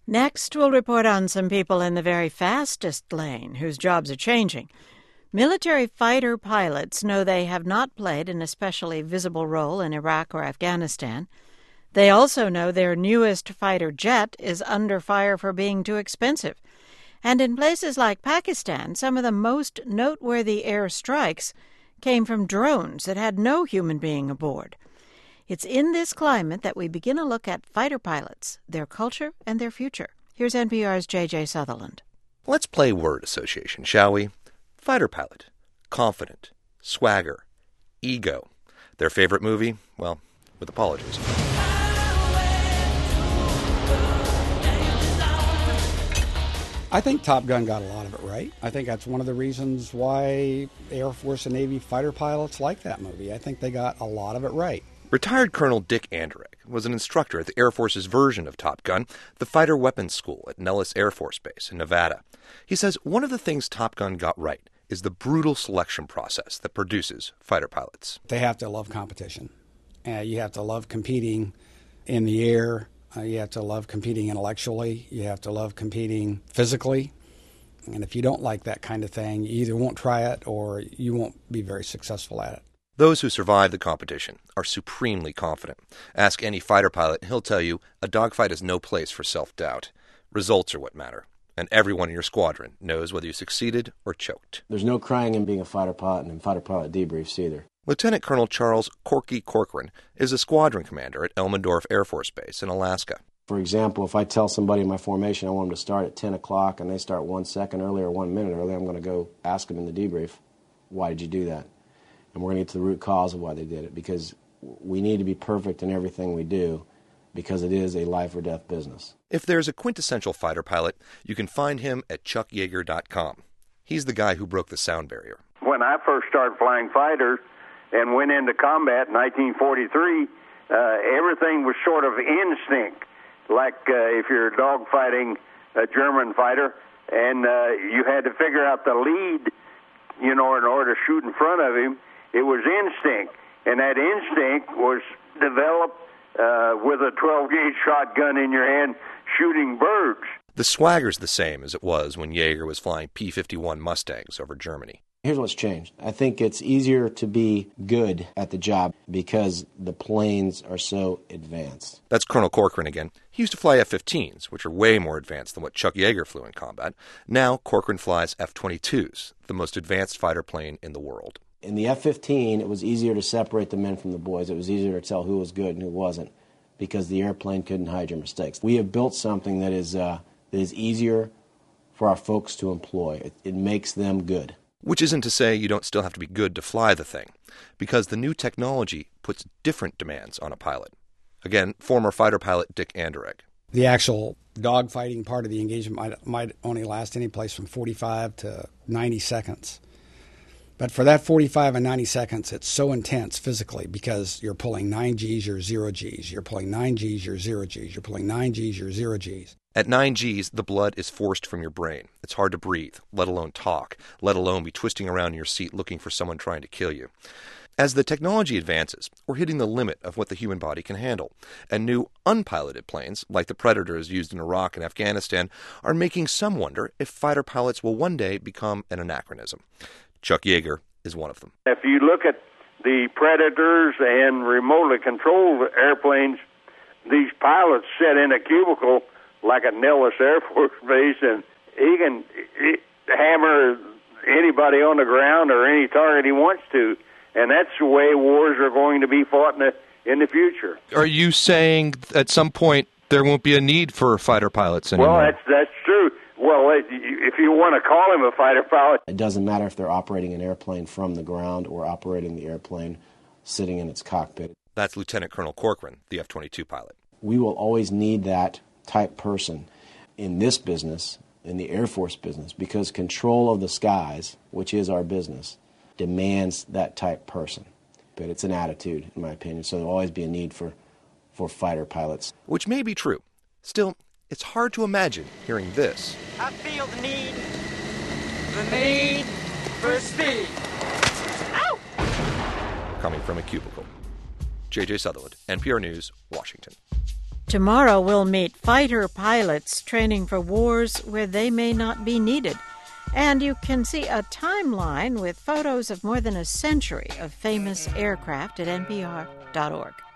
Next, we'll report on some people in the very fastest lane whose jobs are changing. Military fighter pilots know they have not played an especially visible role in Iraq or Afghanistan. They also know their newest fighter jet is under fire for being too expensive. And in places like Pakistan, some of the most noteworthy air strikes came from drones that had no human being aboard. It's in this climate that we begin a look at fighter pilots, their culture, and their future. Here's NPR's J.J. Sutherland. Let's play word association, shall we? Fighter pilot, confident, swagger, ego. Their favorite movie? Well, with apologies. I think Top Gun got a lot of it right. I think that's one of the reasons why Air Force and Navy fighter pilots like that movie. I think they got a lot of it right. Retired Colonel Dick Anderegg was an instructor at the Air Force's version of Top Gun, the Fighter Weapons School at Nellis Air Force Base in Nevada. He says one of the things Top Gun got right is the brutal selection process that produces fighter pilots. They have to love competition. You have to love competing in the air. You have to love competing intellectually. You have to love competing physically. And if you don't like that kind of thing, you either won't try it or you won't be very successful at it. Those who survive the competition are supremely confident. Ask any fighter pilot and he'll tell you a dogfight is no place for self-doubt. Results are what matter. And everyone in your squadron knows whether you succeeded or choked. There's no crying in being a fighter pilot and in fighter pilot debriefs either. Lieutenant Colonel Charles Corky Corcoran is a squadron commander at Elmendorf Air Force Base in Alaska. For example, if I tell somebody in my formation I want them to start at 10 o'clock and they start 1 second early or 1 minute early, I'm going to go ask them in the debrief, why did you do that? And we're going to get to the root cause of why they did it, because we need to be perfect in everything we do, because it is a life or death business. If there's a quintessential fighter pilot, you can find him at chuckyeager.com. He's the guy who broke the sound barrier. When I first started flying fighters and went into combat in 1943, everything was sort of instinct. Like if you're dogfighting a German fighter and you had to figure out the lead, in order to shoot in front of him, it was instinct. And that instinct was developed with a 12-gauge shotgun in your hand shooting birds. The swagger's the same as it was when Yeager was flying P-51 Mustangs over Germany. Here's what's changed. I think it's easier to be good at the job because the planes are so advanced. That's Colonel Corcoran again. He used to fly F-15s, which are way more advanced than what Chuck Yeager flew in combat. Now Corcoran flies F-22s, the most advanced fighter plane in the world. In the F-15, it was easier to separate the men from the boys. It was easier to tell who was good and who wasn't because the airplane couldn't hide your mistakes. We have built something that is easier for our folks to employ. It makes them good. Which isn't to say you don't still have to be good to fly the thing, because the new technology puts different demands on a pilot. Again, former fighter pilot Dick Anderegg. The actual dogfighting part of the engagement might only last any place from 45 to 90 seconds. But for that 45 and 90 seconds, it's so intense physically because you're pulling 9 Gs, you're 0 Gs. You're pulling 9 Gs, you're 0 Gs. You're pulling 9 Gs, you're 0 Gs. At 9 Gs, the blood is forced from your brain. It's hard to breathe, let alone talk, let alone be twisting around in your seat looking for someone trying to kill you. As the technology advances, we're hitting the limit of what the human body can handle, and new unpiloted planes, like the Predators used in Iraq and Afghanistan, are making some wonder if fighter pilots will one day become an anachronism. Chuck Yeager is one of them. If you look at the Predators and remotely controlled airplanes, these pilots sit in a cubicle like at Nellis Air Force Base, and he can hammer anybody on the ground or any target he wants to. And that's the way wars are going to be fought in the future. Are you saying at some point there won't be a need for fighter pilots anymore? Well, that's true. Well, if you want to call him a fighter pilot. It doesn't matter if they're operating an airplane from the ground or operating the airplane sitting in its cockpit. That's Lieutenant Colonel Corcoran, the F-22 pilot. We will always need that type person in this business, in the Air Force business, because control of the skies, which is our business, demands that type person. But it's an attitude, in my opinion, so there will always be a need for fighter pilots. Which may be true. Still, it's hard to imagine hearing this. I feel the need for speed. Ow! Coming from a cubicle. J.J. Sutherland, NPR News, Washington. Tomorrow we'll meet fighter pilots training for wars where they may not be needed. And you can see a timeline with photos of more than a century of famous aircraft at npr.org.